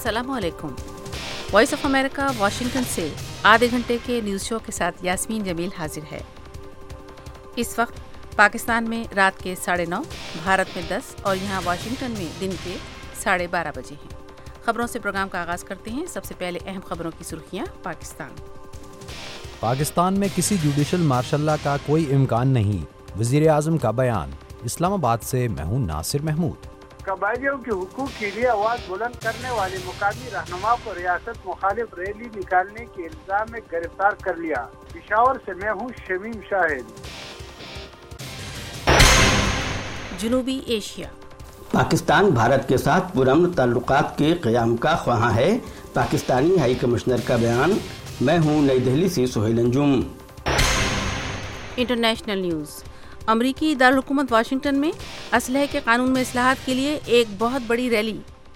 अस्सलाम वालेकुम। Voice of America Washington से आधे घंटे के न्यूज़ शो के साथ यास्मीन जमील हाजिर है। इस वक्त पाकिस्तान में रात के 9:30, भारत में 10 और यहाँ वाशिंगटन में दिन के 12:30 बजे हैं। खबरों से प्रोग्राम का आगाज़ करते हैं। सबसे पहले अहम खबरों की सुर्खियाँ। पाकिस्तान में किसी जुडिशल मार्शल का कोई इम्कान नहीं, वज़ीर आज़म का बयान। इस्लामाबाद से मैं हूँ नासिर महमूद। कबायलियों के हुकूक के लिए आवाज बुलंद करने वाले मुकामी रहनुमा को रियासत मुखालिफ रैली निकालने के इल्जाम में गिरफ्तार कर लिया। पेशावर से मैं हूँ शमीम शाहिद। जनूबी एशिया। पाकिस्तान भारत के साथ पुरअमन ताल्लुकात के क़याम का ख्वाहां है, पाकिस्तानी हाई कमिश्नर का बयान। मैं हूँ नई दिल्ली से सुहेल अंजुम। International news. अमरीकी दारुल-हुकूमत वाशिंगटन में असलहे के कानून में इस्लाहात के लिए एक बहुत बड़ी रैली।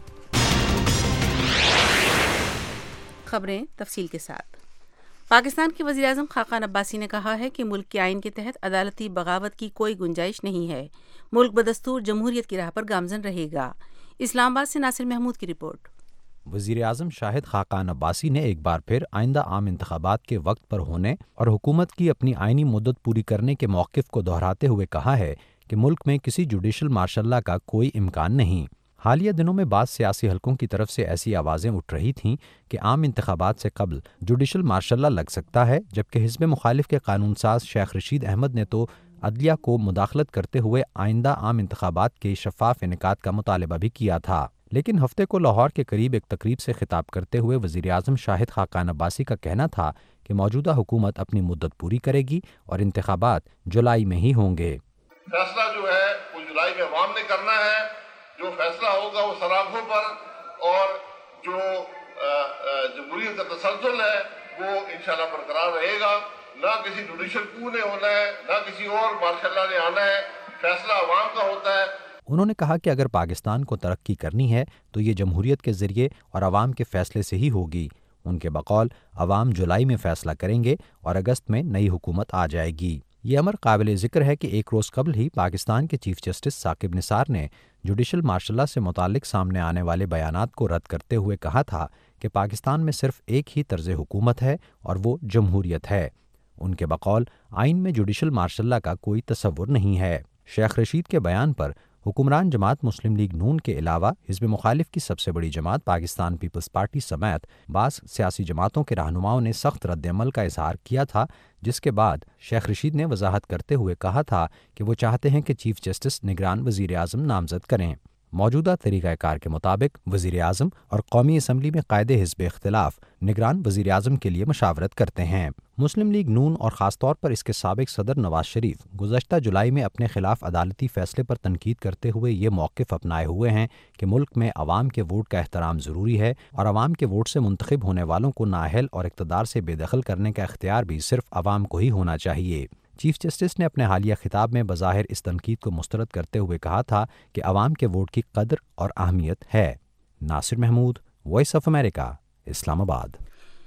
खबरें तफसील के साथ। पाकिस्तान के वज़ीर आज़म खाकान अब्बासी ने कहा है कि मुल्क के आइन के तहत अदालती बगावत की कोई गुंजाइश नहीं है। मुल्क बदस्तूर जमहूरियत की राह पर गामजन रहेगा। इस्लामाबाद से नासिर महमूद की रिपोर्ट। वज़ीर आज़म शाहिद खाकान अब्बासी ने एक बार फिर आइंदा आम इंतखाबात के वक्त पर होने और हुकूमत की अपनी आइनी मुद्दत पूरी करने के मौक़िफ़ को दोहराते हुए कहा है कि मुल्क में किसी जुडिशल मार्शल का कोई इम्कान नहीं। हालिया दिनों में बाज़ सियासी हलकों की तरफ से ऐसी आवाज़ें उठ रही थीं कि आम इंतखाबात से कबल जुडिशल मार्शल लग सकता है, जबकि हिज़्ब मुखालिफ के कानून साज शेख रशीद अहमद ने तो अदलिया को मुदाखलत करते हुए आइंदा आम इंतखाबात के शफ़ाफ़ इनेकाद का मुतालबा भी किया था। लेकिन हफ्ते को लाहौर के करीब एक तकरीब से खिताब करते हुए वज़ीर आज़म शाहिद खाकान अब्बासी का कहना था कि मौजूदा हुकूमत अपनी मुद्दत पूरी करेगी और इंतखाबात जुलाई में ही होंगे। फैसला जो है वो जुलाई में अवाम ने करना है। जो फैसला होगा वो सराखों पर, और जो जमहूरियत का तसलसल है वो इंशाल्लाह बरकरार रहेगा। ना किसी जुडिशल कू ने होना है, ना किसी और मार्शल ने आना है। फैसला अवाम का होता है। उन्होंने कहा कि अगर पाकिस्तान को तरक्की करनी है तो ये जमहूरियत के ज़रिए और अवाम के फ़ैसले से ही होगी। उनके बकौल अवाम जुलाई में फ़ैसला करेंगे और अगस्त में नई हुकूमत आ जाएगी। ये अमर काबिल ज़िक्र है कि एक रोज़ कबल ही पाकिस्तान के चीफ जस्टिस साकिब निसार ने जुडिशल मार्शल से मुतालिक सामने आने वाले बयानात को रद्द करते हुए कहा था कि पाकिस्तान में सिर्फ एक ही तर्ज़ हुकूमत है और वो जमहूरियत है। उनके बकौल आइन में जुडिशल मार्शल का कोई तसव्वुर नहीं है। शेख रशीद के बयान पर हुक्मरान जमात मुस्लिम लीग नून के अलावा हिज़्ब मुखालिफ की सबसे बड़ी जमात पाकिस्तान पीपल्स पार्टी समेत बाज़ सियासी जमातों के रहनुमाओं ने सख्त रद्द-ए-अमल का इजहार किया था, जिसके बाद शेख रशीद ने वजाहत करते हुए कहा था कि वो चाहते हैं कि चीफ जस्टिस निगरान वज़ीर आज़म नामज़द करें। मौजूदा तरीक़ाकार के मुताबिक वज़ीर आज़म और कौमी असम्बली में कायदे हिज़्ब इख्तिलाफ निगरान वज़ीर आज़म के लिए मशावरत करते हैं। मुस्लिम लीग नून और ख़ास तौर पर इसके साबिक़ सदर नवाज शरीफ गुज़श्ता जुलाई में अपने खिलाफ अदालती फ़ैसले पर तनकीद करते हुए ये मौक़िफ़ अपनाए हुए हैं कि मुल्क में अवाम के वोट का एहतराम ज़रूरी है और अवाम के वोट से मुंतखब होने वालों को नाअहल और इक़्तिदार से बेदखल करने का इख्तियार भी सिर्फ अवाम को ही होना चाहिए। चीफ जस्टिस ने अपने हालिया खिताब में बज़ाहिर इस तनकीद को मुस्तरद करते हुए कहा था कि अवाम के वोट की कदर और अहमियत है। Nasir Mahmood, voice of America, Islamabad.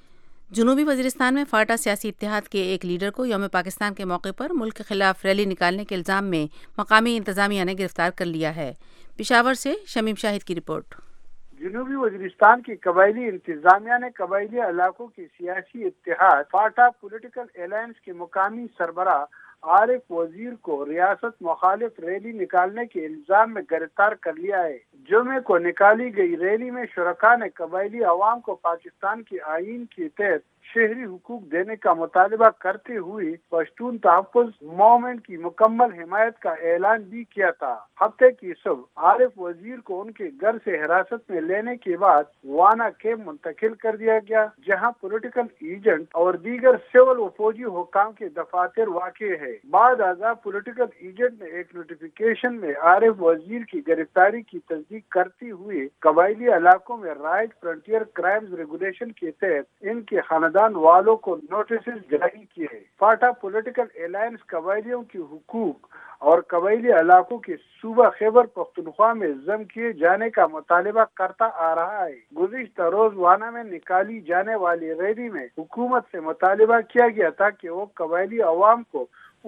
जनूबी वज़ीरिस्तान में फाटा सियासी इत्तेहाद के एक लीडर को यौम पाकिस्तान के मौके पर मुल्क के खिलाफ रैली निकालने के इल्ज़ाम में मकामी इंतज़ामिया ने गिरफ्तार कर लिया है। पेशावर से शमीम शाहिद की रिपोर्ट। जनूबी वज़ीरिस्तान की कबायली इंतजामिया ने कबायली इलाकों के सियासी इत्तेहाद फाटा पॉलिटिकल अलायंस के मुकामी सरबरा आरिफ वजीर को रियासत मुखालिफ रैली निकालने के इल्जाम में गिरफ्तार कर लिया है। जुमे को निकाली गई रैली में शुरका ने कबायली अवाम को पाकिस्तान के आईन के तहत शहरी हुकूक देने का मुतालबा करते हुए पश्तून तहफ़्फ़ुज़ मूवमेंट की मुकम्मल हिमायत का ऐलान भी किया था। हफ्ते की सुबह आरिफ वजीर को उनके घर से हिरासत में लेने के बाद वाना कैंप मुंतकिल कर दिया गया, जहां पॉलिटिकल एजेंट और दीगर सिविल व फौजी हुकाम के दफातर वाक़े है। बाद आज़ा पॉलिटिकल एजेंट ने एक नोटिफिकेशन में आरिफ वजीर की गिरफ्तारी की तस्दीक करते हुए कबायली इलाकों में राइट फ्रंटियर क्राइम्स रेगुलेशन के तहत इनके खानदान वालों को नोटिस जारी किए। फाटा पॉलिटिकल अलायंस कबायलियों के हुकूक और कबायली इलाकों के सूबा खैबर पख्तूनख्वा में जम किए जाने का मुतालबा करता आ रहा है। गुज़िश्ता रोज वाना में निकाली जाने वाली रैली में हुकूमत से मुतालबा किया गया था कि वो कबायली अवाम को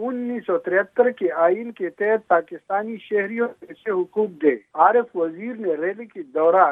1973 के आइन के तहत पाकिस्तानी शहरियों से हुकूक दे। आरिफ वजीर ने रैली के दौरान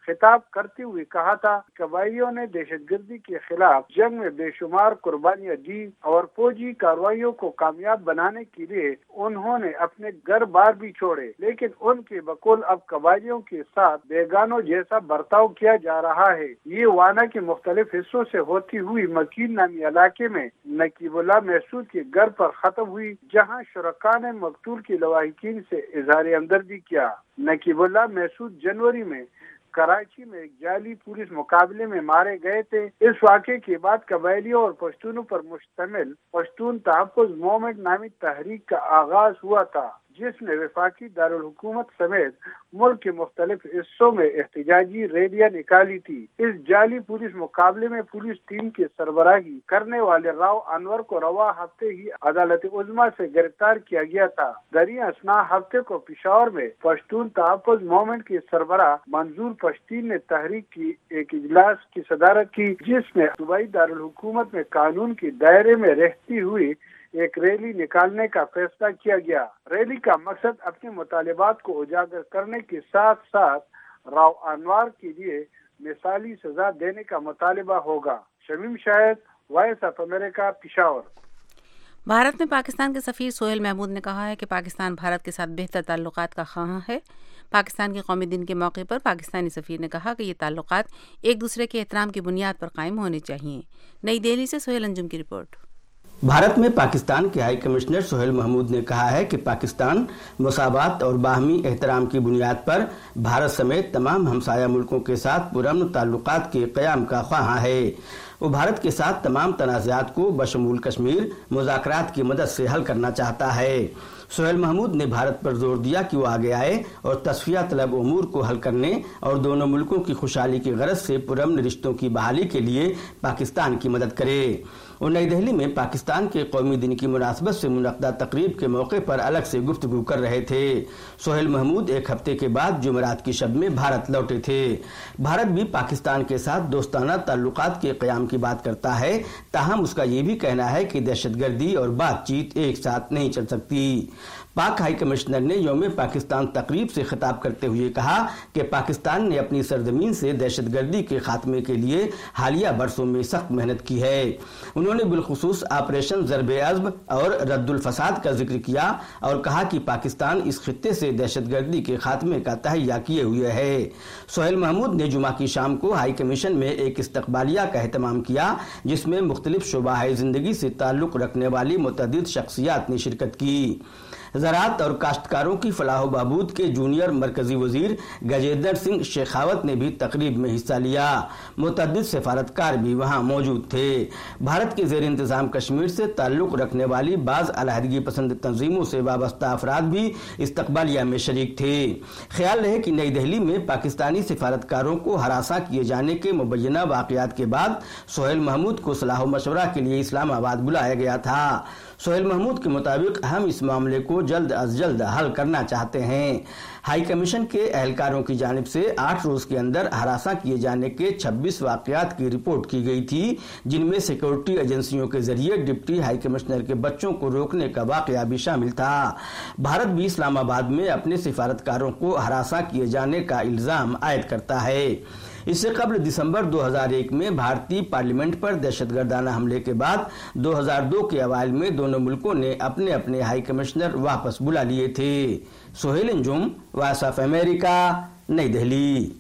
خطاب کرتے ہوئے کہا تھا قبائلیوں نے دہشت گردی کے خلاف جنگ میں بے شمار قربانیاں دی اور فوجی کارروائیوں کو کامیاب بنانے کے لیے انہوں نے اپنے گھر بار بھی چھوڑے، لیکن ان کے بقول اب قبائلیوں کے ساتھ بیگانوں جیسا برتاؤ کیا جا رہا ہے۔ یہ وانا کے مختلف حصوں سے ہوتی ہوئی مکین نامی علاقے میں نقیب اللہ محسود کے گھر پر ختم ہوئی، جہاں شرکاء نے مقتول کے لواحقین سے اظہار ہمدردی کیا۔ نقیب اللہ محسود جنوری میں کراچی میں ایک جعلی پولیس مقابلے میں مارے گئے تھے۔ اس واقعے کے بعد قبائلیوں اور پشتونوں پر مشتمل پشتون تحفظ موومنٹ نامی تحریک کا آغاز ہوا تھا، جس نے وفاقی دارالحکومت سمیت ملک کے مختلف حصوں میں احتجاجی ریلیاں نکالی تھی۔ اس جعلی پولیس مقابلے میں پولیس ٹیم کی سربراہی کرنے والے راؤ انور کو رواں ہفتے ہی عدالت عظمیٰ سے گرفتار کیا گیا تھا۔ دریں اثنا ہفتے کو پشاور میں پشتون تحفظ موومنٹ کے سربراہ منظور پشتین نے تحریک کی ایک اجلاس کی صدارت کی، جس میں صوبائی دارالحکومت میں قانون کے دائرے میں رہتی ہوئی ایک ریلی نکالنے کا فیصلہ کیا گیا۔ ریلی کا مقصد اپنے مطالبات کو اجاگر کرنے کے ساتھ ساتھ راؤ انوار کے لیے مثالی سزا دینے کا مطالبہ ہوگا۔ Shamim Shahid, voice of America, Peshawar. Bharat میں پاکستان کے سفیر سہیل محمود نے کہا ہے کہ پاکستان بھارت کے ساتھ بہتر تعلقات کا خواہاں ہے۔ پاکستان کے قومی دن کے موقع پر پاکستانی سفیر نے کہا کہ یہ تعلقات ایک دوسرے کے احترام کی بنیاد پر قائم ہونے چاہیے۔ نئی دہلی سے سہیل انجم کی رپورٹ۔ بھارت میں پاکستان کے ہائی کمشنر سہیل محمود نے کہا ہے کہ پاکستان مساوات اور باہمی احترام کی بنیاد پر بھارت سمیت تمام ہمسایہ ملکوں کے ساتھ پرامن تعلقات کے قیام کا خواہاں ہے۔ وہ بھارت کے ساتھ تمام تنازعات کو بشمول کشمیر مذاکرات کی مدد سے حل کرنا چاہتا ہے۔ سہیل محمود نے بھارت پر زور دیا کہ وہ آگے آئے اور تصفیہ طلب امور کو حل کرنے اور دونوں ملکوں کی خوشحالی کی غرض سے پرامن رشتوں کی بحالی کے لیے پاکستان کی مدد کرے۔ وہ نئی دہلی میں پاکستان کے قومی دن کی مناسبت سے منعقدہ تقریب کے موقع پر الگ سے گفتگو کر رہے تھے۔ سہیل محمود ایک ہفتے کے بعد جمعرات کی شب میں بھارت لوٹے تھے۔ بھارت بھی پاکستان کے ساتھ دوستانہ تعلقات کے قیام کی بات کرتا ہے، تاہم اس کا یہ بھی کہنا ہے کہ دہشت گردی اور بات چیت ایک ساتھ نہیں چل سکتی۔ پاک ہائی کمشنر نے یوم پاکستان تقریب سے خطاب کرتے ہوئے کہا کہ پاکستان نے اپنی سرزمین سے دہشت گردی کے خاتمے کے لیے حالیہ برسوں میں سخت محنت کی ہے۔ انہوں نے بالخصوص آپریشن ضرب عضب اور رد الفساد کا ذکر کیا اور کہا کہ پاکستان اس خطے سے دہشت گردی کے خاتمے کا تہیہ کیے ہوئے ہے۔ سہیل محمود نے جمعہ کی شام کو ہائی کمیشن میں ایک استقبالیہ کا اہتمام کیا، جس میں مختلف شعبہ زندگی سے تعلق رکھنے والی متعدد شخصیات نے شرکت کی۔ زراعت اور کاشتکاروں کی فلاح و بہبود کے جونیئر مرکزی وزیر گجیندر سنگھ شیخاوت نے بھی تقریب میں حصہ لیا۔ متعدد سفارتکار بھی وہاں موجود تھے۔ بھارت کے زیر انتظام کشمیر سے تعلق رکھنے والی بعض علیحدگی پسند تنظیموں سے وابستہ افراد بھی استقبالیہ میں شریک تھے۔ خیال رہے کہ نئی دہلی میں پاکستانی سفارتکاروں کو ہراساں کیے جانے کے مبینہ واقعات کے بعد سہیل محمود کو صلاح و مشورہ کے لیے اسلام آباد بلایا گیا تھا۔ سہیل محمود کے مطابق ہم اس معاملے کو جلد از جلد حل کرنا چاہتے ہیں۔ ہائی کمیشن کے اہلکاروں کی جانب سے 8 روز کے اندر ہراساں کیے جانے کے 26 واقعات کی رپورٹ کی گئی تھی، جن میں سیکورٹی ایجنسیوں کے ذریعے ڈپٹی ہائی کمشنر کے بچوں کو روکنے کا واقعہ بھی شامل تھا۔ بھارت بھی اسلام آباد میں اپنے سفارتکاروں کو ہراساں کیے جانے کا الزام عائد کرتا ہے۔ اس سے قبل دسمبر 2001 میں بھارتی پارلیمنٹ پر دہشت گردانہ حملے کے بعد 2002 کے اوائل میں دونوں ملکوں نے اپنے اپنے ہائی کمشنر واپس بلا لیے تھے۔ Sohail Anjum, voice of America, نئی دہلی۔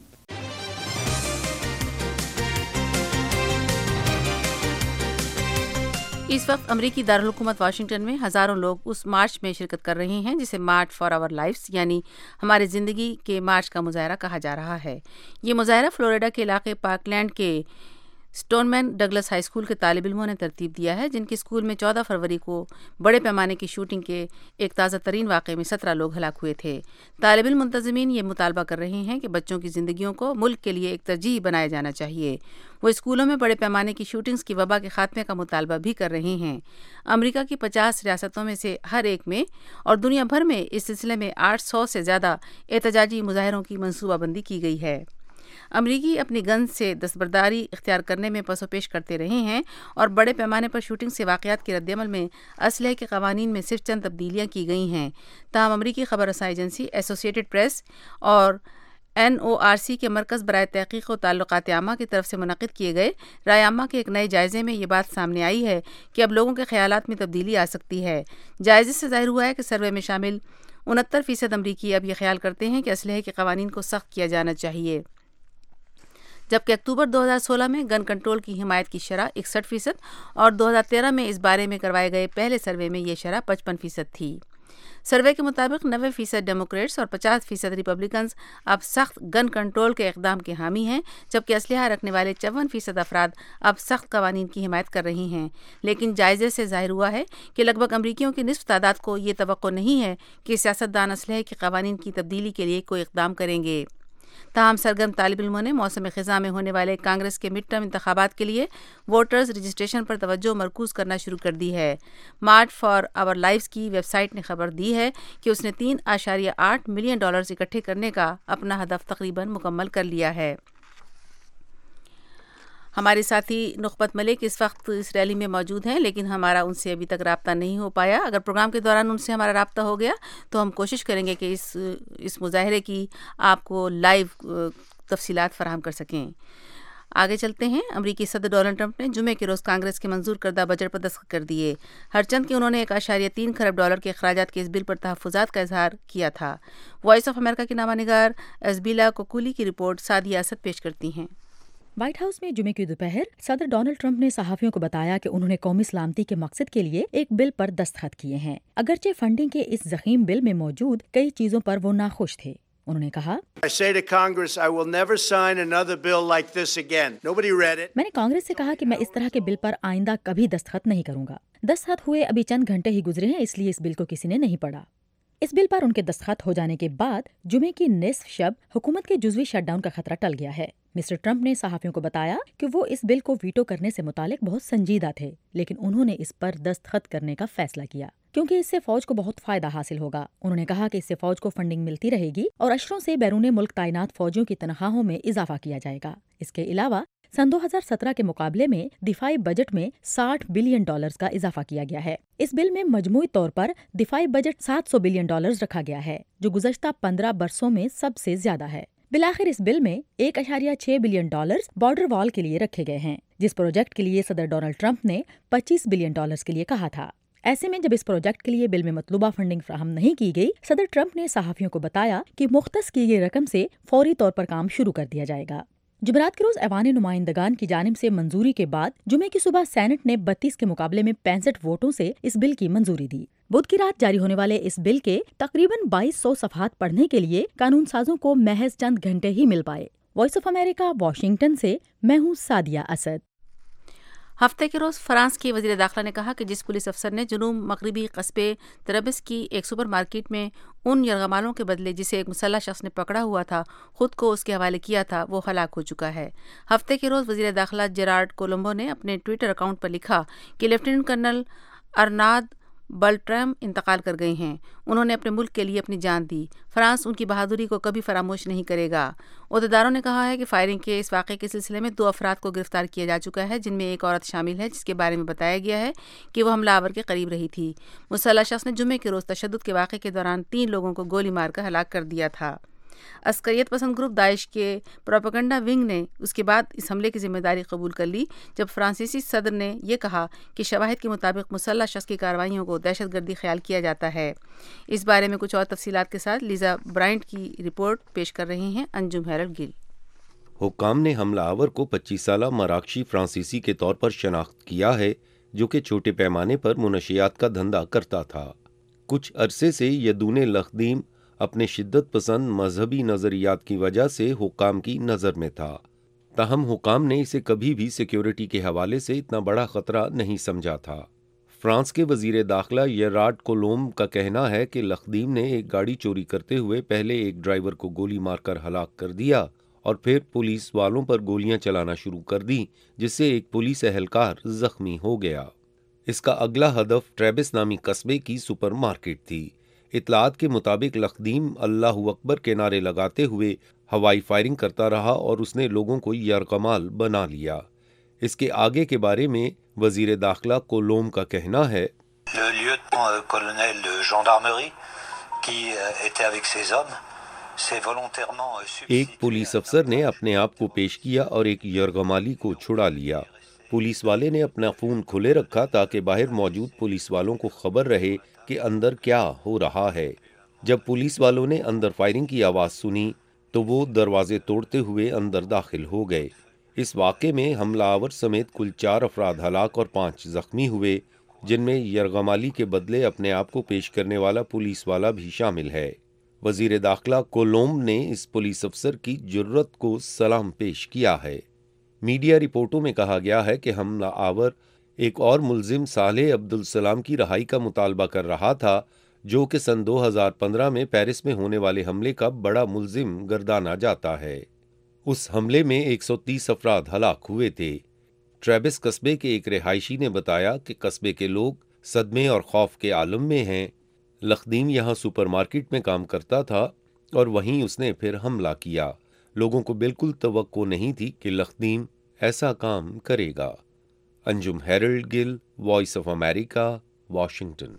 اس وقت امریکی دارالحکومت واشنگٹن میں ہزاروں لوگ اس مارچ میں شرکت کر رہے ہیں جسے مارچ فار آور لائفز یعنی ہمارے زندگی کے مارچ کا مظاہرہ کہا جا رہا ہے۔ یہ مظاہرہ فلوریڈا کے علاقے پارکلینڈ کے Stoneman Douglas high school کے طالب علموں نے ترتیب دیا ہے، جن کے اسکول میں 14 فروری کو بڑے پیمانے کی شوٹنگ کے ایک تازہ ترین واقعے میں 17 لوگ ہلاک ہوئے تھے۔ طالب علم منتظمین یہ مطالبہ کر رہے ہیں کہ بچوں کی زندگیوں کو ملک کے لیے ایک ترجیح بنایا جانا چاہیے۔ وہ اسکولوں میں بڑے پیمانے کی شوٹنگز کی وبا کے خاتمے کا مطالبہ بھی کر رہے ہیں۔ امریکہ کی 50 ریاستوں میں سے ہر ایک میں اور دنیا بھر میں اس سلسلے میں 800 سے زیادہ احتجاجی مظاہروں کی منصوبہ بندی کی گئی ہے۔ امریکی اپنی گنز سے دستبرداری اختیار کرنے میں پس و پیش کرتے رہے ہیں اور بڑے پیمانے پر شوٹنگ سے واقعات کے رد عمل میں اسلحے کے قوانین میں صرف چند تبدیلیاں کی گئی ہیں۔ تاہم امریکی خبر رساں ایجنسی ایسوسی ایٹڈ پریس اور NORC کے مرکز برائے تحقیق و تعلقات عامہ کی طرف سے منعقد کیے گئے رائے عامہ کے ایک نئے جائزے میں یہ بات سامنے آئی ہے کہ اب لوگوں کے خیالات میں تبدیلی آ سکتی ہے۔ جائزے سے ظاہر ہوا ہے کہ سروے میں شامل 69% امریکی اب یہ خیال کرتے ہیں کہ اسلحے کے قوانین کو سخت کیا جانا چاہیے، جبکہ اکتوبر 2016 میں گن کنٹرول کی حمایت کی شرح 61% اور 2013 میں اس بارے میں کروائے گئے پہلے سروے میں یہ شرح 55% تھی۔ سروے کے مطابق 90% ڈیموکریٹس اور 50% ریپبلکنز اب سخت گن کنٹرول کے اقدام کے حامی ہیں، جبکہ اسلحہ رکھنے والے 54% افراد اب سخت قوانین کی حمایت کر رہی ہیں۔ لیکن جائزے سے ظاہر ہوا ہے کہ لگ بھگ امریکیوں کی نصف تعداد کو یہ توقع نہیں ہے کہ سیاستدان اسلحے کے قوانین کی تبدیلی کے لیے کوئی اقدام کریں گے۔ تاہم سرگرم طالب علموں نے موسم خزاں میں ہونے والے کانگریس کے مڈ ٹرم انتخابات کے لیے ووٹرز رجسٹریشن پر توجہ مرکوز کرنا شروع کر دی ہے۔ مارچ فار آور لائفز کی ویب سائٹ نے خبر دی ہے کہ اس نے $3.8 ملین اکٹھے کرنے کا اپنا ہدف تقریباً مکمل کر لیا ہے۔ ہمارے ساتھی نخبت ملک اس وقت اس ریلی میں موجود ہیں، لیکن ہمارا ان سے ابھی تک رابطہ نہیں ہو پایا۔ اگر پروگرام کے دوران ان سے ہمارا رابطہ ہو گیا تو ہم کوشش کریں گے کہ اس مظاہرے کی آپ کو لائیو تفصیلات فراہم کر سکیں۔ آگے چلتے ہیں۔ امریکی صدر ڈونلڈ ٹرمپ نے جمعے کے روز کانگریس کے منظور کردہ بجٹ پر دستخط کر دیے، ہرچند کہ انہوں نے $1.3 کھرب کے اخراجات کے اس بل پر تحفظات کا اظہار کیا تھا۔ وائس آف امریکہ کی نامہ نگار ازبیلا کوکولی کی رپورٹ سعدیہ اسد پیش کرتی ہیں۔ وائٹ ہاؤس میں جمعے کی دوپہر صدر ڈونلڈ ٹرمپ نے صحافیوں کو بتایا کہ انہوں نے قومی سلامتی کے مقصد کے لیے ایک بل پر دستخط کیے ہیں، اگرچہ فنڈنگ کے اس ضخیم بل میں موجود کئی چیزوں پر وہ ناخوش تھے۔ انہوں نے کہا، میں نے کانگریس سے کہا کہ میں اس طرح کے بل پر آئندہ کبھی دستخط نہیں کروں گا۔ دستخط ہوئے ابھی چند گھنٹے ہی گزرے ہیں، اس لیے اس بل کو کسی نے نہیں پڑھا۔ اس بل پر ان کے دستخط ہو جانے کے بعد جمعے کی نصف شب حکومت کے جزوی شٹ ڈاؤن کا خطرہ ٹل گیا ہے۔ مسٹر ٹرمپ نے صحافیوں کو بتایا کہ وہ اس بل کو ویٹو کرنے سے متعلق بہت سنجیدہ تھے، لیکن انہوں نے اس پر دستخط کرنے کا فیصلہ کیا کیونکہ اس سے فوج کو بہت فائدہ حاصل ہوگا۔ انہوں نے کہا کہ اس سے فوج کو فنڈنگ ملتی رہے گی اور اشروں سے بیرون ملک تعینات فوجیوں کی تنخواہوں میں اضافہ کیا جائے گا۔ اس کے علاوہ سن 2017 کے مقابلے میں دفاعی بجٹ میں $60 بلین کا اضافہ کیا گیا ہے۔ اس بل میں مجموعی طور پر دفاعی بجٹ $700 بلین رکھا گیا ہے، جو گزشتہ 15 برسوں میں سب سے زیادہ ہے۔ بالآخر اس بل میں $1.6 بلین بارڈر وال کے لیے رکھے گئے ہیں، جس پروجیکٹ کے لیے صدر ڈونلڈ ٹرمپ نے $25 بلین کے لیے کہا تھا۔ ایسے میں جب اس پروجیکٹ کے لیے بل میں مطلوبہ فنڈنگ فراہم نہیں کی گئی، صدر ٹرمپ نے صحافیوں کو بتایا کہ مختص کی گئی رقم سے فوری طور پر کام شروع کر دیا جائے گا۔ جمعرات کے روز ایوان نمائندگان کی جانب سے منظوری کے بعد جمعے کی صبح سینٹ نے 32 کے مقابلے میں 65 ووٹوں سے اس بل کی منظوری دی۔ بدھ کی رات جاری ہونے والے اس بل کے تقریباً 2200 صفحات پڑھنے کے لیے قانون سازوں کو محض چند گھنٹے ہی مل پائے۔ وائس آف امریکہ واشنگٹن سے میں ہوں سعدیہ اسد۔ ہفتے کے روز فرانس کی وزیر داخلہ نے کہا کہ جس پولیس افسر نے جنوب مغربی قصبے طرابلس کی ایک سپر مارکیٹ میں ان یرغمالوں کے بدلے جسے ایک مسلح شخص نے پکڑا ہوا تھا خود کو اس کے حوالے کیا تھا، وہ ہلاک ہو چکا ہے۔ ہفتے کے روز وزیر داخلہ جیرارڈ کولمبو نے اپنے ٹویٹر اکاؤنٹ پر لکھا کہ لیفٹیننٹ کرنل ارناد بلٹرام انتقال کر گئے ہیں۔ انہوں نے اپنے ملک کے لیے اپنی جان دی۔ فرانس ان کی بہادری کو کبھی فراموش نہیں کرے گا۔ عہدیداروں نے کہا ہے کہ فائرنگ کے اس واقعے کے سلسلے میں 2 افراد کو گرفتار کیا جا چکا ہے، جن میں ایک عورت شامل ہے جس کے بارے میں بتایا گیا ہے کہ وہ حملہ آور کے قریب رہی تھی۔ مسلح شخص نے جمعے کے روز تشدد کے واقعے کے دوران 3 لوگوں کو گولی مار کر ہلاک کر دیا تھا۔ عسکریت پسند گروپ داعش کے پروپیگنڈا ونگ نے اس کے بعد اس حملے کی ذمہ داری قبول کر لی جب فرانسیسی صدر نے یہ کہا کہ شواہد کے مطابق مسلح شخص کی کارروائیوں کو دہشت گردی خیال کیا جاتا ہے۔ اس بارے میں کچھ اور تفصیلات کے ساتھ لیزا برائنٹ کی رپورٹ پیش کر رہے ہیں انجم ہیرل گل۔ حکام نے حملہ آور کو 25 سالہ مراکشی فرانسیسی کے طور پر شناخت کیا ہے، جو کہ چھوٹے پیمانے پر منشیات کا دھندا کرتا تھا۔ کچھ عرصے سے یدون لخدیم اپنے شدت پسند مذہبی نظریات کی وجہ سے حکام کی نظر میں تھا، تاہم حکام نے اسے کبھی بھی سیکیورٹی کے حوالے سے اتنا بڑا خطرہ نہیں سمجھا تھا۔ فرانس کے وزیر داخلہ جیرارڈ کولومب کا کہنا ہے کہ لخدیم نے ایک گاڑی چوری کرتے ہوئے پہلے ایک ڈرائیور کو گولی مار کر ہلاک کر دیا اور پھر پولیس والوں پر گولیاں چلانا شروع کر دی، جس سے ایک پولیس اہلکار زخمی ہو گیا۔ اس کا اگلا ہدف ٹریبس نامی قصبے کی سپر مارکیٹ تھی۔ اطلاعات کے مطابق لخدیم اللہ اکبر کے نعرے لگاتے ہوئے ہوائی فائرنگ کرتا رہا اور اس نے لوگوں کو یرغمال بنا لیا۔ اس کے آگے کے بارے میں وزیر داخلہ کولوم کا کہنا ہے، Le lieutenant colonel de gendarmerie qui était avec ses hommes ایک پولیس افسر نے اپنے آپ کو پیش کیا اور ایک یرغمالی کو چھڑا لیا۔ پولیس والے نے اپنا فون کھلے رکھا تاکہ باہر موجود پولیس والوں کو خبر رہے کہ اندر کیا ہو رہا ہے۔ جب پولیس والوں نے اندر فائرنگ کی آواز سنی تو وہ دروازے توڑتے ہوئے اندر داخل ہو گئے۔ اس واقعے میں حملہ آور سمیت کل 4 افراد ہلاک اور 5 زخمی ہوئے، جن میں یرغمالی کے بدلے اپنے آپ کو پیش کرنے والا پولیس والا بھی شامل ہے۔ وزیر داخلہ کولومب نے اس پولیس افسر کی جرت کو سلام پیش کیا ہے۔ میڈیا رپورٹوں میں کہا گیا ہے کہ حملہ آور ایک اور ملزم صالح عبدالسلام کی رہائی کا مطالبہ کر رہا تھا، جو کہ سن 2015 میں پیرس میں ہونے والے حملے کا بڑا ملزم گردانا جاتا ہے۔ اس حملے میں 130 افراد ہلاک ہوئے تھے۔ ٹریبس قصبے کے ایک رہائشی نے بتایا کہ قصبے کے لوگ صدمے اور خوف کے عالم میں ہیں۔ لخدیم یہاں سپر مارکیٹ میں کام کرتا تھا اور وہیں اس نے پھر حملہ کیا۔ لوگوں کو بالکل توقع نہیں تھی کہ لخدیم ایسا کام کرے گا۔ Anjum Harold Gill, voice of America, Washington.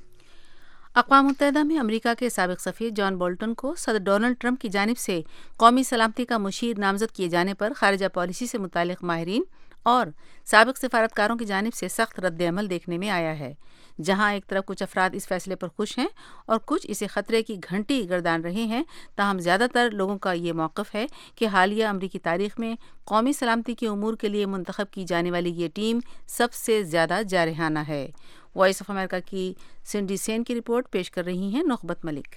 اقوام متحدہ میں امریکہ کے سابق سفیر جان بولٹن کو صدر ڈونلڈ ٹرمپ کی جانب سے قومی سلامتی کا مشیر نامزد کیے جانے پر خارجہ پالیسی سے متعلق ماہرین اور سابق سفارتکاروں کی جانب سے سخت رد عمل دیکھنے میں آیا ہے۔ جہاں ایک طرف کچھ افراد اس فیصلے پر خوش ہیں اور کچھ اسے خطرے کی گھنٹی گردان رہے ہیں، تاہم زیادہ تر لوگوں کا یہ موقف ہے کہ حالیہ امریکی تاریخ میں قومی سلامتی کے امور کے لیے منتخب کی جانے والی یہ ٹیم سب سے زیادہ جارحانہ ہے۔ وائس آف امریکہ کی سنڈی سین کی رپورٹ پیش کر رہی ہیں نخبت ملک۔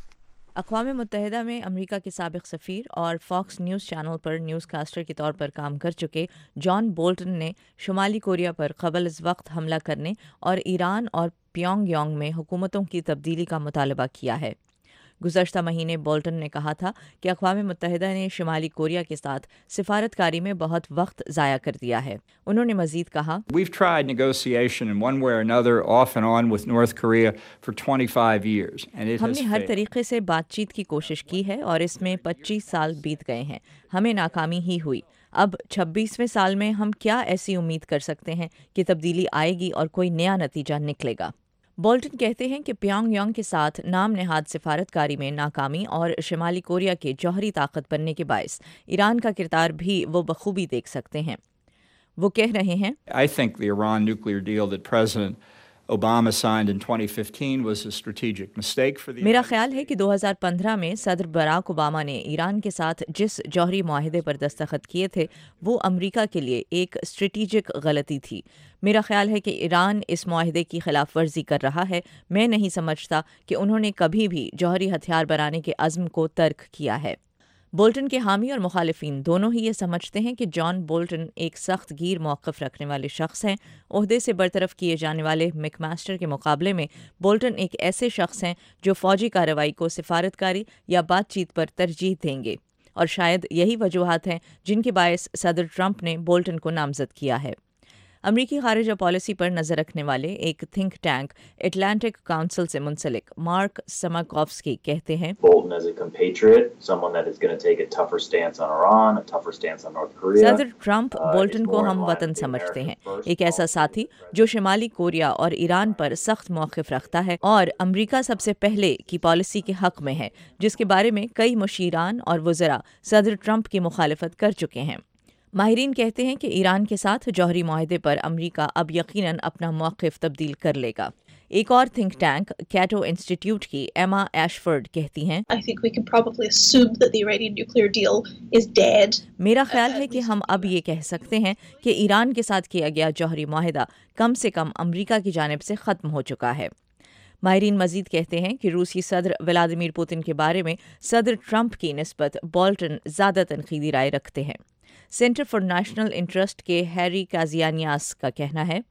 اقوام متحدہ میں امریکہ کے سابق سفیر اور فاکس نیوز چینل پر نیوز کاسٹر کے طور پر کام کر چکے جان بولٹن نے شمالی کوریا پر قبل از وقت حملہ کرنے اور ایران اور پیونگ یانگ میں حکومتوں کی تبدیلی کا مطالبہ کیا ہے۔ گزشتہ مہینے بولٹن نے کہا تھا کہ اقوام متحدہ نے شمالی کوریا کے ساتھ سفارتکاری میں بہت وقت ضائع کر دیا ہے۔ انہوں نے مزید کہا، We've tried negotiation in one way or another off and on with North Korea for 25 years and it ہم has نے ہر failed. طریقے سے بات چیت کی کوشش کی ہے اور اس میں 25 سال بیت گئے ہیں، ہمیں ناکامی ہی ہوئی۔ اب 26ویں سال میں ہم کیا ایسی امید کر سکتے ہیں کہ تبدیلی آئے گی اور کوئی نیا نتیجہ نکلے گا؟ بولٹن کہتے ہیں کہ پیونگ یانگ کے ساتھ نام نہاد سفارتکاری میں ناکامی اور شمالی کوریا کے جوہری طاقت بننے کے باعث ایران کا کردار بھی وہ بخوبی دیکھ سکتے ہیں۔ وہ کہہ رہے ہیں، I think the Iran nuclear deal that President Obama signed in 2015 was a strategic mistake for the میرا خیال ہے کہ 2015 میں صدر براک اوباما نے ایران کے ساتھ جس جوہری معاہدے پر دستخط کیے تھے وہ امریکہ کے لیے ایک اسٹریٹجک غلطی تھی۔ میرا خیال ہے کہ ایران اس معاہدے کی خلاف ورزی کر رہا ہے۔ میں نہیں سمجھتا کہ انہوں نے کبھی بھی جوہری ہتھیار بنانے کے عزم کو ترک کیا ہے۔ بولٹن کے حامی اور مخالفین دونوں ہی یہ سمجھتے ہیں کہ جان بولٹن ایک سخت گیر موقف رکھنے والے شخص ہیں۔ عہدے سے برطرف کیے جانے والے مک ماسٹر کے مقابلے میں بولٹن ایک ایسے شخص ہیں جو فوجی کارروائی کو سفارتکاری یا بات چیت پر ترجیح دیں گے، اور شاید یہی وجوہات ہیں جن کے باعث صدر ٹرمپ نے بولٹن کو نامزد کیا ہے۔ امریکی خارجہ پالیسی پر نظر رکھنے والے ایک تھنک ٹینک اٹلانٹک کاؤنسل سے منسلک مارک سماکوفسکی کہتے ہیں، صدر ٹرمپ بولٹن کو ہم وطن سمجھتے ہیں، ایک ایسا ساتھی جو شمالی کوریا اور ایران پر سخت موقف رکھتا ہے اور امریکہ سب سے پہلے کی پالیسی کے حق میں ہے، جس کے بارے میں کئی مشیران اور وزراء صدر ٹرمپ کی مخالفت کر چکے ہیں۔ ماہرین کہتے ہیں کہ ایران کے ساتھ جوہری معاہدے پر امریکہ اب یقیناً اپنا موقف تبدیل کر لے گا۔ ایک اور تھنک ٹینک کیٹو انسٹیٹیوٹ کی ایما ایشفورڈ کہتی ہیں، میرا خیال ہے کہ ہم اب یہ کہہ سکتے ہیں کہ ایران کے ساتھ کیا گیا جوہری معاہدہ کم سے کم امریکہ کی جانب سے ختم ہو چکا ہے۔ ماہرین مزید کہتے ہیں کہ روسی صدر ولادیمیر پوتن کے بارے میں صدر ٹرمپ کی نسبت بولٹن زیادہ تنقیدی رائے رکھتے ہیں۔ سینٹر فار نیشنل انٹرسٹ کے ہیری کازیانیاس کا کہنا ہے،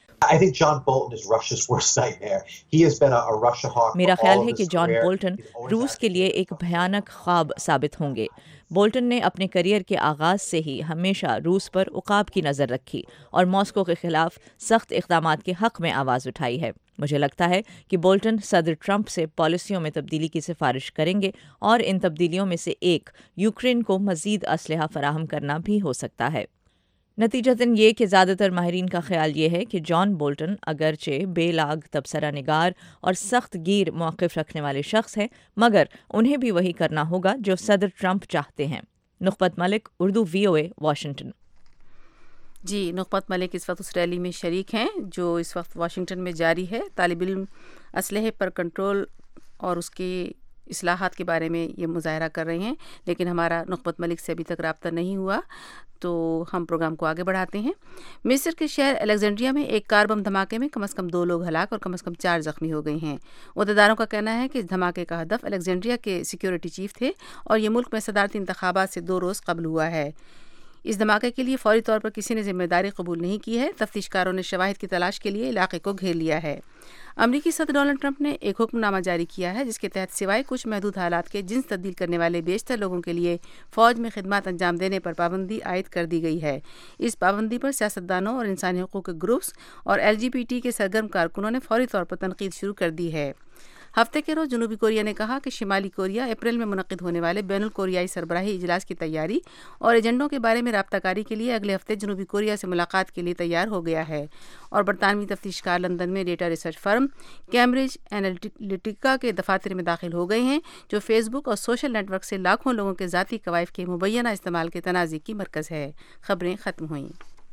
میرا خیال ہے کہ جان بولٹن روس کے لیے ایک بھیانک خواب ثابت ہوں گے۔ بولٹن نے اپنے کیریئر کے آغاز سے ہی ہمیشہ روس پر عقاب کی نظر رکھی اور ماسکو کے خلاف سخت اقدامات کے حق میں آواز اٹھائی ہے۔ مجھے لگتا ہے کہ بولٹن صدر ٹرمپ سے پالیسیوں میں تبدیلی کی سفارش کریں گے، اور ان تبدیلیوں میں سے ایک یوکرین کو مزید اسلحہ فراہم کرنا بھی ہو سکتا ہے۔ نتیجتاً یہ کہ زیادہ تر ماہرین کا خیال یہ ہے کہ جان بولٹن اگرچہ بے لاگ تبصرہ نگار اور سخت گیر موقف رکھنے والے شخص ہیں، مگر انہیں بھی وہی کرنا ہوگا جو صدر ٹرمپ چاہتے ہیں۔ Nakhbat Malik, Urdu VOA، Washington. جی، نخبت ملک اس وقت اس ریلی میں شریک ہیں جو اس وقت واشنگٹن میں جاری ہے۔ طالب علم اسلحے پر کنٹرول اور اس کی اصلاحات کے بارے میں یہ مظاہرہ کر رہے ہیں، لیکن ہمارا نخبت ملک سے ابھی تک رابطہ نہیں ہوا، تو ہم پروگرام کو آگے بڑھاتے ہیں۔ مصر کے شہر الیگزینڈریا میں ایک کار بم دھماکے میں کم از کم 2 لوگ ہلاک اور کم از کم 4 زخمی ہو گئے ہیں۔ عہدیداروں کا کہنا ہے کہ اس دھماکے کا ہدف الیگزینڈریا کے سیکیورٹی چیف تھے اور یہ ملک میں صدارتی انتخابات سے 2 روز قبل ہوا ہے۔ اس دھماکے کے لیے فوری طور پر کسی نے ذمہ داری قبول نہیں کی ہے۔ تفتیش کاروں نے شواہد کی تلاش کے لیے علاقے کو گھیر لیا ہے۔ امریکی صدر ڈونلڈ ٹرمپ نے ایک حکم نامہ جاری کیا ہے جس کے تحت سوائے کچھ محدود حالات کے جنس تبدیل کرنے والے بیشتر لوگوں کے لیے فوج میں خدمات انجام دینے پر پابندی عائد کر دی گئی ہے۔ اس پابندی پر سیاستدانوں اور انسانی حقوق کے گروپس اور LGBT کے سرگرم کارکنوں نے فوری طور پر تنقید شروع کر دی ہے۔ ہفتے کے روز جنوبی کوریا نے کہا کہ شمالی کوریا اپریل میں منعقد ہونے والے بین الکوریائی سربراہی اجلاس کی تیاری اور ایجنڈوں کے بارے میں رابطہ کاری کے لیے اگلے ہفتے جنوبی کوریا سے ملاقات کے لیے تیار ہو گیا ہے۔ اور برطانوی تفتیش کار لندن میں data research firm Cambridge Analytica کے دفاتر میں داخل ہو گئے ہیں جو فیس بک اور سوشل نیٹ ورک سے لاکھوں لوگوں کے ذاتی کوائف کے مبینہ استعمال کے تنازع کی مرکز ہے۔ خبریں ختم ہوئیں۔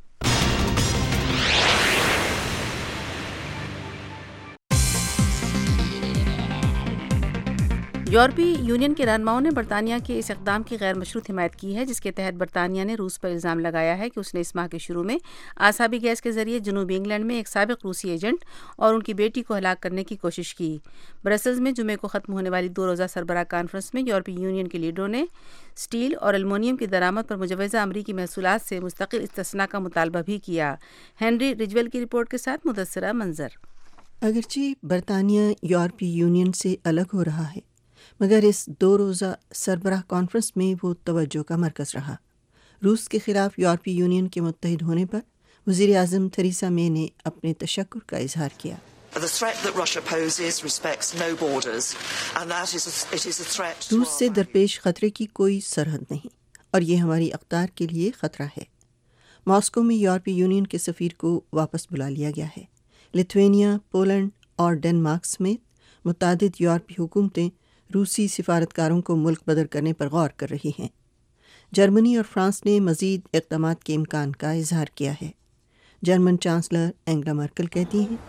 یورپی یونین کے رہنماؤں نے برطانیہ کے اس اقدام کی غیر مشروط حمایت کی ہے جس کے تحت برطانیہ نے روس پر الزام لگایا ہے کہ اس نے اس ماہ کے شروع میں اعصابی گیس کے ذریعے جنوبی انگلینڈ میں ایک سابق روسی ایجنٹ اور ان کی بیٹی کو ہلاک کرنے کی کوشش کی۔ برسلز میں جمعے کو ختم ہونے والی 2 روزہ سربراہ کانفرنس میں یورپی یونین کے لیڈروں نے سٹیل اور المونیم کی درآمد پر مجوزہ امریکی محصولات سے مستقل استثناء کا مطالبہ بھی کیا۔ ہنری رجول کی رپورٹ کے ساتھ مدثرہ منظر۔ اگرچہ برطانیہ یورپی یونین سے الگ ہو رہا ہے مگر اس 2 روزہ سربراہ کانفرنس میں وہ توجہ کا مرکز رہا۔ روس کے خلاف یورپی یونین کے متحد ہونے پر وزیر اعظم تھریسا مے نے اپنے تشکر کا اظہار کیا۔ روس سے درپیش خطرے کی کوئی سرحد نہیں اور یہ ہماری اقدار کے لیے خطرہ ہے۔ ماسکو میں یورپی یونین کے سفیر کو واپس بلا لیا گیا ہے۔ لتھوینیا، پولینڈ اور ڈنمارک سمیت متعدد یورپی حکومتیں روسی سفارتکاروں کو ملک بدر کرنے پر غور کر رہی ہیں۔ جرمنی اور فرانس نے مزید اقدامات کے امکان کا اظہار کیا ہے۔ جرمن چانسلر اینگلا مرکل کہتی ہیں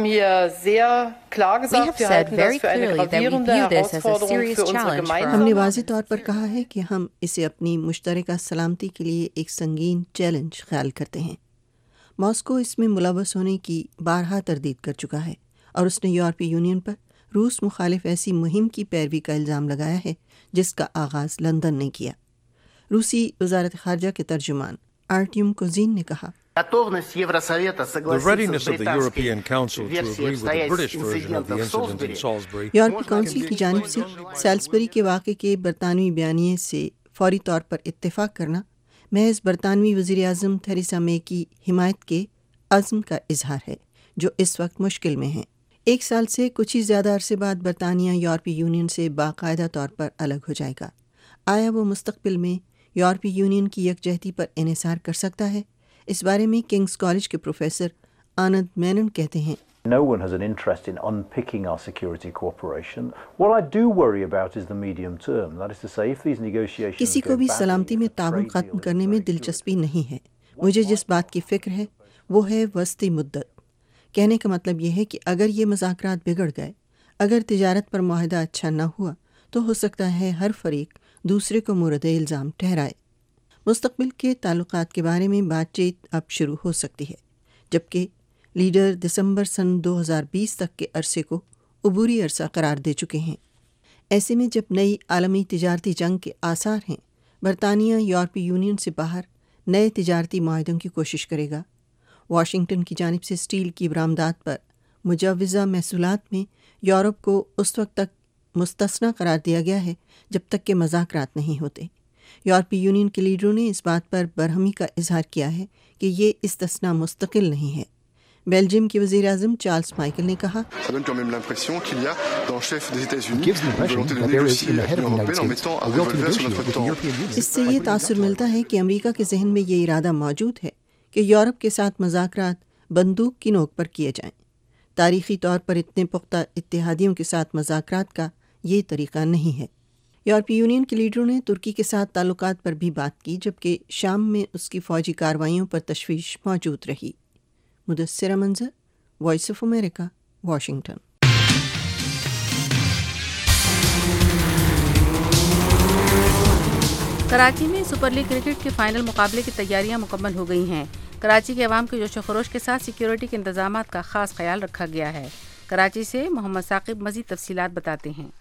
ہم نے واضح طور پر کہا ہے کہ ہم اسے اپنی مشترکہ سلامتی کے لیے ایک سنگین چیلنج خیال کرتے ہیں۔ ماسکو اس میں ملوث ہونے کی بارہا تردید کر چکا ہے اور اس نے یورپی یونین پر روس مخالف ایسی مہم کی پیروی کا الزام لگایا ہے جس کا آغاز لندن نے کیا۔ روسی وزارت خارجہ کے ترجمان آرٹیم کوزین نے کہا یورپی کونسل کی جانب سے سیلسبری کے واقعے کے برطانوی بیانیے سے فوری طور پر اتفاق کرنا محض برطانوی وزیر اعظم تھریسا مے کی حمایت کے عزم کا اظہار ہے جو اس وقت مشکل میں ہیں۔ 1 سال سے کچھ ہی زیادہ عرصے بعد برطانیہ یورپی یونین سے باقاعدہ طور پر الگ ہو جائے گا۔ آیا وہ مستقبل میں یورپی یونین کی یکجہتی پر انحصار کر سکتا ہے؟ اس بارے میں کنگز کالج کے پروفیسر آنند مینن کہتے ہیں No one has an interest in unpicking our security cooperation. What I do worry about is the medium term. That is to say, if these negotiations کسی کو بھی سلامتی میں تعاون ختم کرنے میں دلچسپی نہیں ہے۔ مجھے جس بات کی فکر ہے وہ ہے وسطی مدت۔ کہنے کا مطلب یہ ہے کہ اگر یہ مذاکرات بگڑ گئے، اگر تجارت پر معاہدہ اچھا نہ ہوا تو ہو سکتا ہے ہر فریق دوسرے کو مورد الزام ٹھہرائے۔ مستقبل کے تعلقات کے بارے میں بات چیت اب شروع ہو سکتی ہے، جبکہ لیڈر دسمبر سن 2020 تک کے عرصے کو عبوری عرصہ قرار دے چکے ہیں۔ ایسے میں جب نئی عالمی تجارتی جنگ کے آثار ہیں، برطانیہ یورپی یونین سے باہر نئے تجارتی معاہدوں کی کوشش کرے گا۔ واشنگٹن کی جانب سے اسٹیل کی برآمدات پر مجوزہ محصولات میں یورپ کو اس وقت تک مستثنی قرار دیا گیا ہے جب تک کہ مذاکرات نہیں ہوتے۔ یورپی یونین کے لیڈروں نے اس بات پر برہمی کا اظہار کیا ہے کہ یہ استثناء مستقل نہیں ہے۔ بیلجیم کے وزیر اعظم چارلز مائیکل نے کہا اس سے یہ تاثر ملتا ہے کہ امریکا کے ذہن میں یہ ارادہ موجود ہے کہ یورپ کے ساتھ مذاکرات بندوق کی نوک پر کیے جائیں۔ تاریخی طور پر اتنے پختہ اتحادیوں کے ساتھ مذاکرات کا یہ طریقہ نہیں ہے۔ یورپی یونین کے لیڈروں نے ترکی کے ساتھ تعلقات پر بھی بات کی، جبکہ شام میں اس کی فوجی کارروائیوں پر تشویش موجود رہی۔ Mudassira Manzar, voice of America, Washington. Karachi میں سپر لیگ کرکٹ کے فائنل مقابلے کی تیاریاں مکمل ہو گئی ہیں۔ کراچی کے عوام کے جوش و خروش کے ساتھ سیکیورٹی کے انتظامات کا خاص خیال رکھا گیا ہے۔ کراچی سے محمد ثاقب مزید تفصیلات بتاتے ہیں۔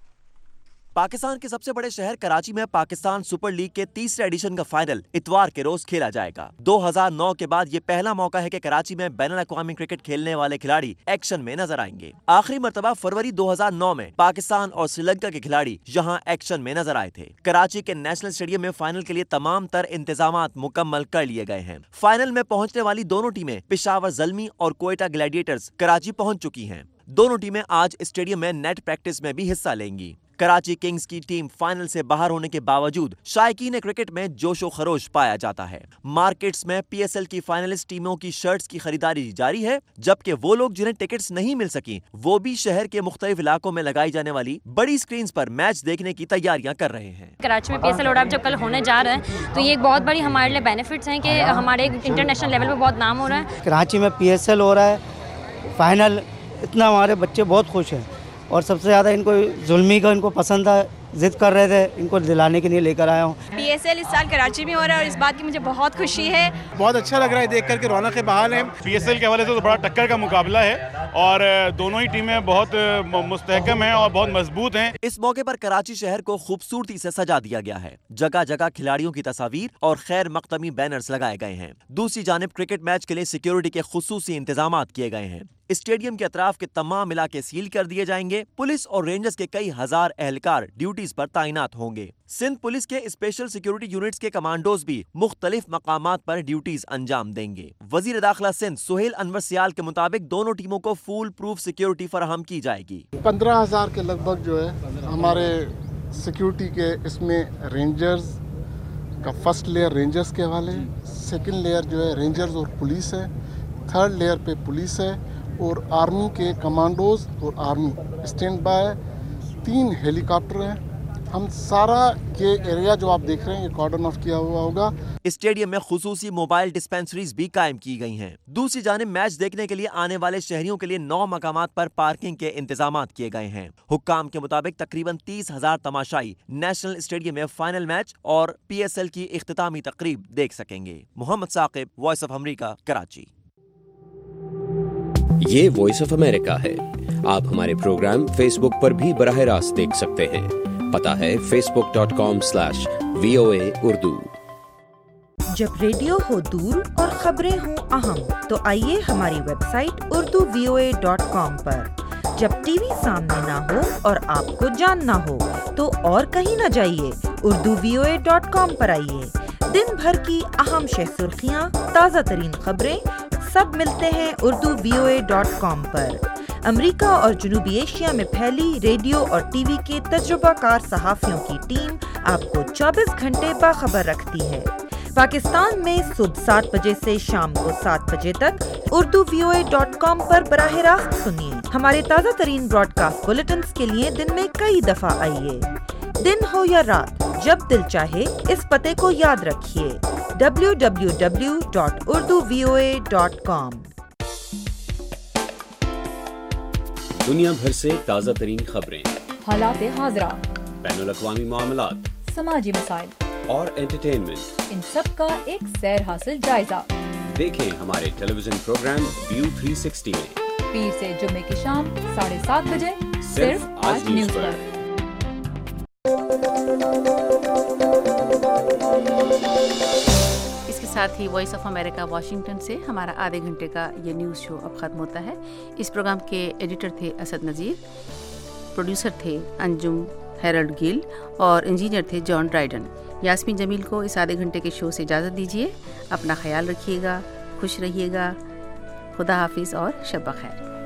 پاکستان کے سب سے بڑے شہر کراچی میں پاکستان سپر لیگ کے تیسرے ایڈیشن کا فائنل اتوار کے روز کھیلا جائے گا۔ 2009 کے بعد یہ پہلا موقع ہے کہ کراچی میں بین الاقوامی کرکٹ کھیلنے والے کھلاڑی ایکشن میں نظر آئیں گے۔ آخری مرتبہ فروری 2009 میں پاکستان اور سری لنکا کے کھلاڑی یہاں ایکشن میں نظر آئے تھے۔ کراچی کے نیشنل اسٹیڈیم میں فائنل کے لیے تمام تر انتظامات مکمل کر لیے گئے ہیں۔ فائنل میں پہنچنے والی دونوں ٹیمیں پشاور زلمی اور کوئٹہ گلیڈیٹرز کراچی پہنچ چکی ہیں۔ دونوں ٹیمیں آج اسٹیڈیم میں نیٹ پریکٹس میں بھی حصہ لیں گی۔ کراچی کنگز کی ٹیم فائنل سے باہر ہونے کے باوجود شائقین کرکٹ میں جوش و خروش پایا جاتا ہے۔ مارکیٹس میں پی ایس ایل کی فائنلسٹ ٹیموں کی شرٹس کی خریداری جاری ہے، جبکہ وہ لوگ جنہیں ٹکٹس نہیں مل سکیں وہ بھی شہر کے مختلف علاقوں میں لگائی جانے والی بڑی سکرینز پر میچ دیکھنے کی تیاریاں کر رہے ہیں۔ کراچی میں P S L world cup جب کل ہونے جا رہا ہے تو یہ ایک بہت بڑی ہمارے لیے بینیفٹس ہیں کہ ہمارے انٹرنیشنل لیول پہ بہت نام ہو رہا ہے۔ کراچی میں پی ایس ایل ہو رہا ہے فائنل، اتنا ہمارے بچے بہت خوش ہیں، اور سب سے زیادہ ان کو زلمی کا ان کو پسند تھا، ضد کر رہے تھے، ان کو دلانے کے لیے لے کر آیا ہوں۔ پی ایس ایل اس سال کراچی میں ہو رہا ہے اور اس بات کی مجھے بہت خوشی ہے۔ بہت اچھا لگ رہا ہے دیکھ کر کے، رونق بحال ہے۔ پی ایس ایل کے حوالے سے تو بڑا ٹکر کا مقابلہ ہے اور دونوں ہی ٹیمیں بہت مستحکم ہیں اور بہت مضبوط ہیں۔ اس موقع پر کراچی شہر کو خوبصورتی سے سجا دیا گیا ہے۔ جگہ جگہ کھلاڑیوں کی تصاویر اور خیر مقدمی بینرز لگائے گئے ہیں۔ دوسری جانب کرکٹ میچ کے لیے سیکیورٹی کے خصوصی انتظامات کیے گئے ہیں۔ اسٹیڈیم کے اطراف کے تمام علاقے سیل کر دیے جائیں گے۔ پولیس اور رینجرز کے کئی ہزار اہلکار ڈیوٹیز پر تعینات ہوں گے۔ سندھ پولیس کے اسپیشل سیکیورٹی یونٹس کے کمانڈوز بھی مختلف مقامات پر ڈیوٹیز انجام دیں گے۔ وزیر داخلہ سندھ سہیل انور سیال کے مطابق دونوں ٹیموں کو فول پروف سیکیورٹی فراہم کی جائے گی۔ 15,000 کے لگ بھگ جو ہے ہمارے سیکیورٹی کے اس میں رینجرز کا فرسٹ لیئر رینجرز کے حوالے، سیکنڈ لیئر جو ہے رینجرز اور پولیس ہے، تھرڈ لیئر پہ پولیس ہے اور آرمی کے کمانڈوز اور army stand by, 3 helicopter ہیں۔ ہم سارا یہ ایریا جو آپ دیکھ رہے ہیں یہ کارڈن آف کیا ہوا ہوگا۔ اسٹیڈیم میں خصوصی موبائل ڈسپینسریز بھی قائم کی گئی ہیں۔ دوسری جانب میچ دیکھنے کے لیے آنے والے شہریوں کے لیے 9 مقامات پر پارکنگ کے انتظامات کیے گئے ہیں۔ حکام کے مطابق تقریباً 30,000 تماشائی نیشنل اسٹیڈیم میں فائنل میچ اور پی ایس ایل کی اختتامی تقریب دیکھ سکیں گے۔ Muhammad Saqib, voice of America, Karachi. یہ وائس آف امریکہ ہے۔ آپ ہمارے پروگرام فیس بک پر بھی براہ راست دیکھ سکتے ہیں۔ پتہ ہے facebook.com/VOA اردو۔ جب ریڈیو ہو دور اور خبریں ہوں اہم تو آئیے ہماری ویب سائٹ urduvoa.com پر۔ جب ٹی وی سامنے نہ ہو اور آپ کو جاننا ہو تو اور کہیں نہ جائیے، urduvoa.com پر آئیے۔ دن بھر کی اہم شہ سرخیاں، تازہ ترین خبریں سب ملتے ہیں urduvoa.com پر۔ امریکہ اور جنوبی ایشیا میں پھیلی ریڈیو اور ٹی وی کے تجربہ کار صحافیوں کی ٹیم آپ کو 24 گھنٹے باخبر رکھتی ہے۔ پاکستان میں صبح 7 بجے سے شام کو 7 بجے تک urduvoa.com پر براہ راست سنیے۔ ہمارے تازہ ترین براڈ کاسٹ بلیٹنز کے لیے دن میں کئی دفعہ آئیے۔ دن ہو یا رات، جب دل چاہے اس پتے کو یاد رکھیے، www.urduvoa.com۔ دنیا بھر سے تازہ ترین خبریں، حالات حاضرہ، بین الاقوامی معاملات، سماجی مسائل اور انٹرٹینمنٹ، ان سب کا ایک سیر حاصل جائزہ۔ دیکھیں ہمارے ٹیلی ویژن پروگرام ویو 360 میں پیر سے جمعے کی شام 7:30 بجے صرف آج نیوز پر۔ اس کے ساتھ ہی وائس آف امریکہ واشنگٹن سے ہمارا آدھے گھنٹے کا یہ نیوز شو اب ختم ہوتا ہے۔ اس پروگرام کے ایڈیٹر تھے اسد نذیر، پروڈیوسر تھے انجم ہیرلڈ گل اور انجینئر تھے جان ڈرائیڈن۔ یاسمین جمیل کو اس آدھے گھنٹے کے شو سے اجازت دیجیے۔ اپنا خیال رکھیے گا، خوش رہیے گا، خدا حافظ اور شب بخیر۔